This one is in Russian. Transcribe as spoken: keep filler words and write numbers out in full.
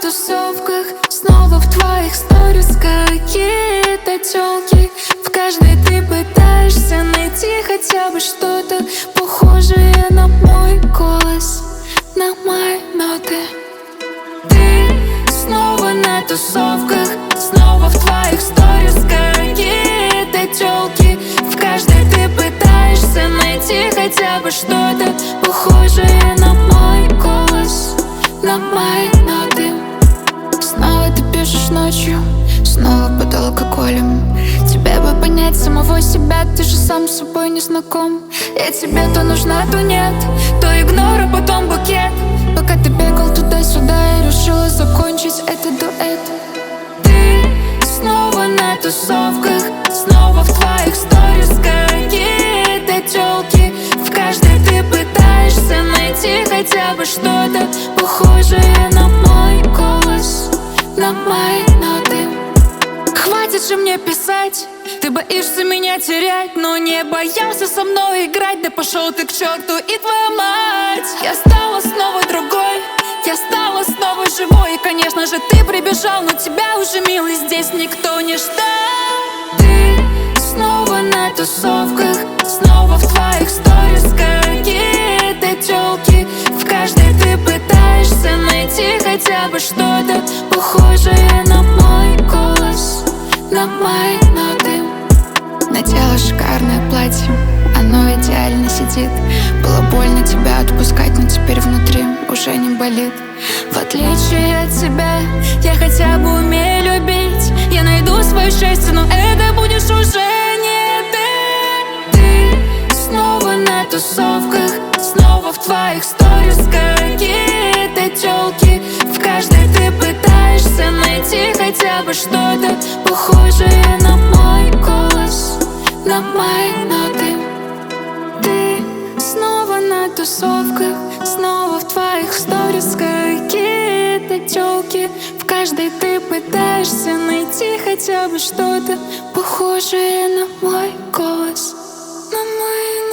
тусовках, снова в твоих сторис какие-то тёлки. В каждой ты пытаешься найти хотя бы что-то похожее на мой голос, на мои ноты. Ты снова на тусовках, снова в твоих сторис какие-то тёлки. В каждой ты пытаешься найти хотя бы что-то похожее на мой голос, на мои ноты. Снова ты пишешь ночью, снова под алкоголем. Тебе бы понять самого себя, ты же сам с собой не знаком. Я тебе то нужна, то нет, то игнор, а потом букет. Пока ты бегал туда-сюда, я решила закончить этот дуэт. Ты снова на тусовках, снова в твоих сторис какие-то тёлки. В каждой ты пытаешься найти хотя бы что-то похожее на мой голос, на мои ноты. Хватит же мне писать, ты боишься меня терять, но не боялся со мной играть. Да пошел ты к черту и твоя мать. Я стала снова другой, я стала снова живой. И, конечно же, ты прибежал, но тебя уже, милый, здесь никто не ждал. Ты снова на тусовках, снова в твоих сторис какие-то тёлки. В каждой ты пытаешься найти хотя бы что-то похожее на мой голос, на мои ноты. Надела шикарное платье, оно идеально сидит. Было больно тебя отпускать, но теперь внутри уже не болит. В отличие от тебя, я хотя бы умею любить. Я найду свое счастье, но это будешь уже не ты. Ты снова на тусовках, снова в твоих сторис какие-то тёлки. В каждой ты пытаешься найти хотя бы что-то похожее на мой голос, на мои ноты. Ты снова на тусовках, снова в твоих сторис какие-то тёлки. В каждой ты пытаешься найти хотя бы что-то похожее на мой голос, на мои ноты.